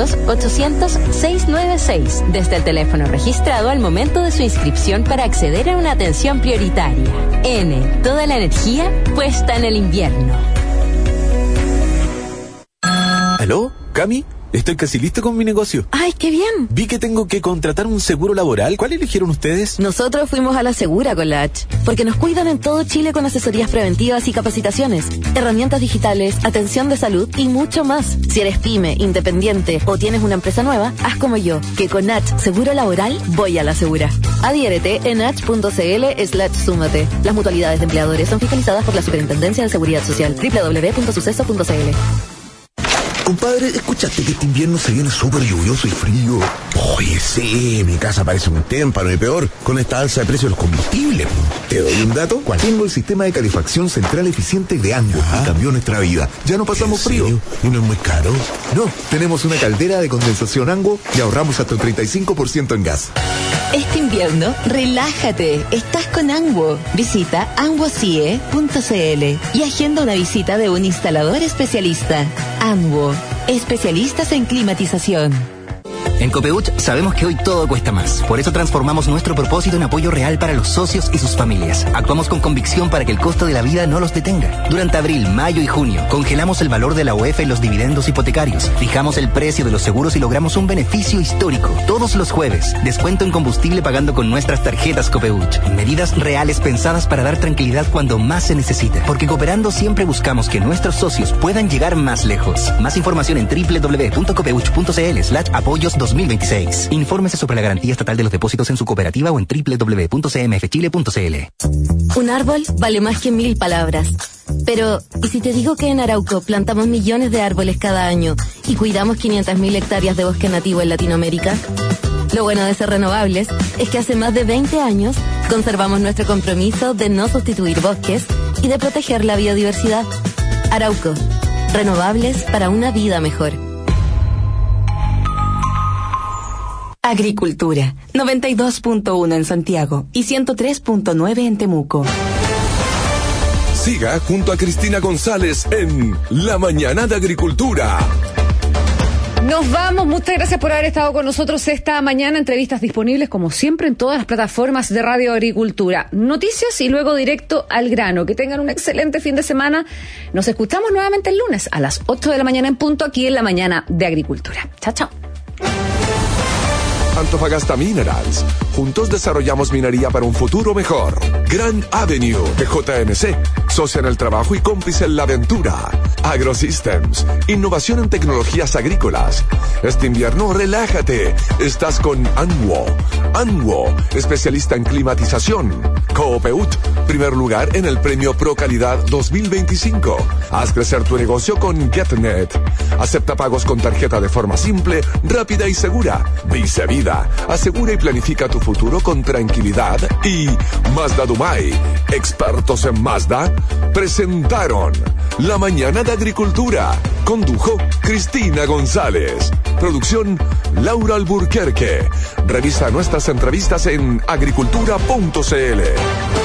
800-800-696 desde el teléfono registrado al momento de su inscripción para acceder a una atención prioritaria. Enel, toda la energía puesta en el invierno. ¿Aló? ¿Cami? Estoy casi listo con mi negocio. ¡Ay, qué bien! Vi que tengo que contratar un seguro laboral. ¿Cuál eligieron ustedes? Nosotros fuimos a la Segura con la H, porque nos cuidan en todo Chile con asesorías preventivas y capacitaciones, herramientas digitales, atención de salud y mucho más. Si eres pyme, independiente o tienes una empresa nueva, haz como yo, que con H Seguro Laboral voy a la Segura. Adhiérete en h.cl/súmate. Las mutualidades de empleadores son fiscalizadas por la Superintendencia de Seguridad Social. www.suceso.cl. Compadre, ¿escuchaste que este invierno se viene súper lluvioso y frío? Oye, sí, mi casa parece un témpano y peor con esta alza de precios de los combustibles. ¿Te doy un dato? ¿Cuál? Tengo el sistema de calefacción central eficiente de Anguo y cambió nuestra vida. Ya no pasamos frío. ¿Y no es muy caro? No, tenemos una caldera de condensación Anguo y ahorramos hasta un 35% en gas. Este invierno, relájate. Estás con Anguo. Visita anguocie.cl y agenda una visita de un instalador especialista. Anguo, especialistas en climatización. En Copeuch sabemos que hoy todo cuesta más. Por eso transformamos nuestro propósito en apoyo real para los socios y sus familias. Actuamos con convicción para que el costo de la vida no los detenga. Durante abril, mayo y junio, congelamos el valor de la UEF en los dividendos hipotecarios. Fijamos el precio de los seguros y logramos un beneficio histórico. Todos los jueves, descuento en combustible pagando con nuestras tarjetas Copeuch. Medidas reales pensadas para dar tranquilidad cuando más se necesita. Porque cooperando siempre buscamos que nuestros socios puedan llegar más lejos. Más información en www.copeuch.cl/apoyos 2026. Infórmese sobre la garantía estatal de los depósitos en su cooperativa o en www.cmfchile.cl. Un árbol vale más que 1000 palabras. Pero, ¿y si te digo que en Arauco plantamos millones de árboles cada año y cuidamos 500.000 hectáreas de bosque nativo en Latinoamérica? Lo bueno de ser renovables es que hace más de 20 años conservamos nuestro compromiso de no sustituir bosques y de proteger la biodiversidad. Arauco, renovables para una vida mejor. Agricultura, 92.1 en Santiago y 103.9 en Temuco. Siga junto a Cristina González en La Mañana de Agricultura. Nos vamos, muchas gracias por haber estado con nosotros esta mañana. Entrevistas disponibles como siempre en todas las plataformas de Radio Agricultura. Noticias y luego directo al grano. Que tengan un excelente fin de semana. Nos escuchamos nuevamente el lunes a las 8 de la mañana en punto, aquí en La Mañana de Agricultura. Chao, chao. Antofagasta Minerals. Juntos desarrollamos minería para un futuro mejor. Grand Avenue de JMC. Socia en el trabajo y cómplice en la aventura. AgroSystems. Innovación en tecnologías agrícolas. Este invierno, relájate. Estás con Anwo. Anwo, especialista en climatización. Coopeut, primer lugar en el premio Pro Calidad 2025. Haz crecer tu negocio con GetNet. Acepta pagos con tarjeta de forma simple, rápida y segura. Vice Vida, asegura y planifica tu futuro con tranquilidad. Y Mazda Dumay, expertos en Mazda, presentaron La Mañana de Agricultura. Condujo Cristina González. Producción Laura Alburquerque. Revisa nuestras entrevistas en agricultura.cl.